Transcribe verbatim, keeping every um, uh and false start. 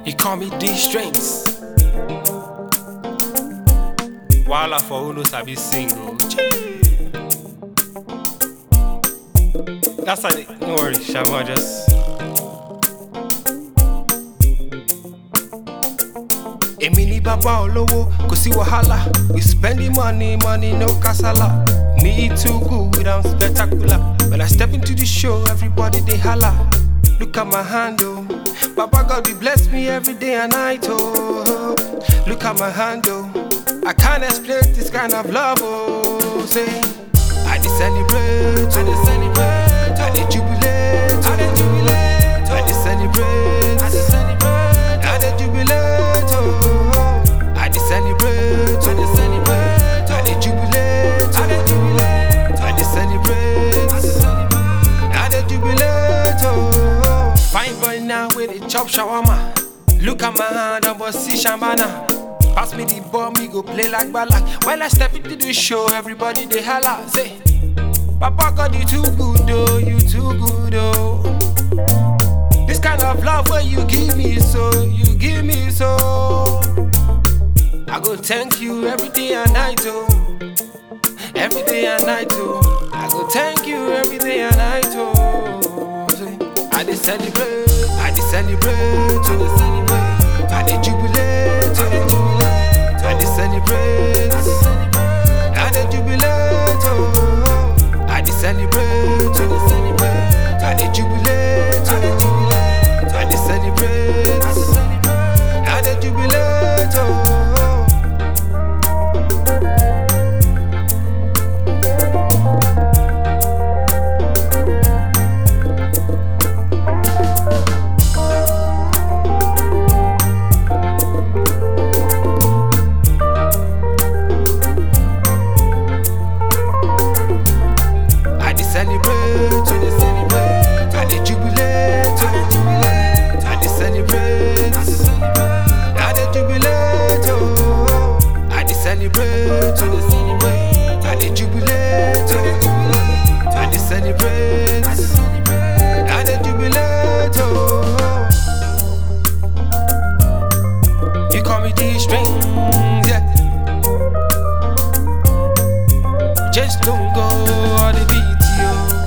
You call me D-Strings. While I for Unos, I be single. That's how they, no worries, Shama, just. Èmi ni bàbá olówó, kò sí wàhálà. We spending money, money, no kasala. Me too good, I'm spectacular. When I step into the show, everybody they holla. Look at my hand, oh. Papa God, you bless me every day and night, oh. Look at my hand, oh. I can't explain this kind of love, oh. Say, I dey celebrate, oh. I dey celebrate, I dey jubilate, I dey jubilate, I dey celebrate, I dey celebrate, I dey jubilate, oh. I dey celebrate, I dey celebrate, I dey jubilate, I dey jubilate, I dey celebrate, I dey celebrate, I dey jubilate, oh. Fine boy now with a chop shawarma. Look at my hand, I'm see shambana. Pass me the ball, me go play like balak. When I step into the show, everybody they holla. Say, Papa God, you too good, oh, you too good, oh. This kind of love where you give me so, you give me so. I go thank you every day and night, oh. Every day and night, oh. I go thank you every day and night, oh. Say, I dey celebrate, I dey celebrate, oh. I dey jubilate, oh. I dey celebrate, I dey jubilate, oh. I dey celebrate, oh. I dey jubilate, oh. I dey celebrate, I dey jubilate, oh. Just don't go on the beat, yo.